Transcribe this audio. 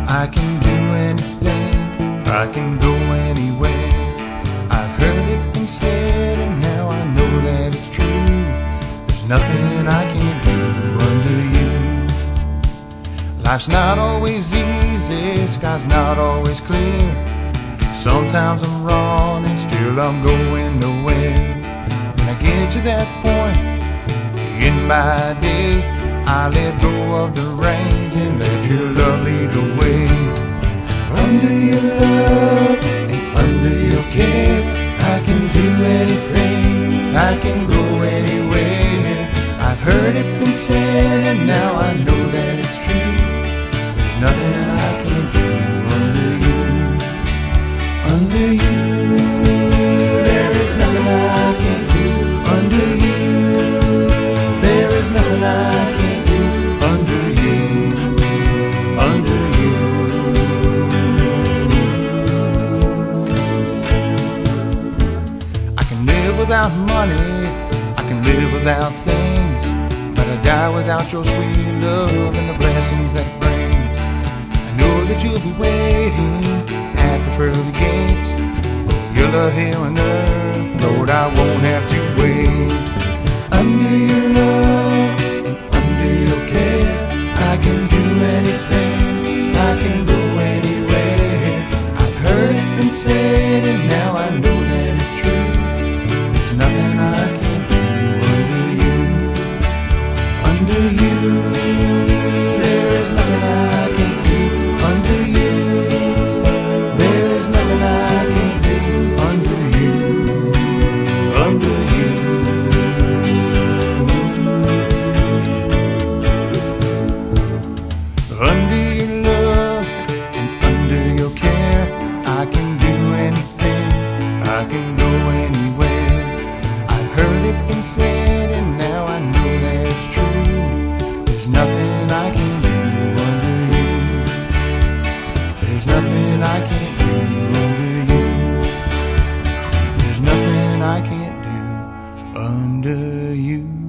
I can do anything, I can go anywhere. I've heard it been said and now I know that it's true. There's nothing I can't do under you. Life's not always easy, sky's not always clear. Sometimes I'm wrong and still I'm going nowhere. When I get to that point in my day, I let go of the reins and let your love lead the way. Under your love and under your care, I can do anything, I can go anywhere. I've heard it been said and now I know that it's true. There's nothing I can't do under you. Under you, there is nothing I can't do under you. There is nothing I can't do under you. Under you. I can live without money, I can live without things, but I die without your sweet love and the blessings that it brings. I know that you'll be waiting at the pearly gates. Your love here on earth, Lord, I won't have to wait. Under your love and under your care, I can do anything, I can go anywhere. I've heard it been said and now I know that it's true. There's nothing I can't do under you. Under you, there is nothing I can't do under you. There is nothing I can't do under you. Under you. Under your love and under your care, I can do anything, I can go anywhere. I've heard it been said and now I know that it's true. There's nothing I can do under you. There's nothing I can't do under you. There's nothing I can't do under you.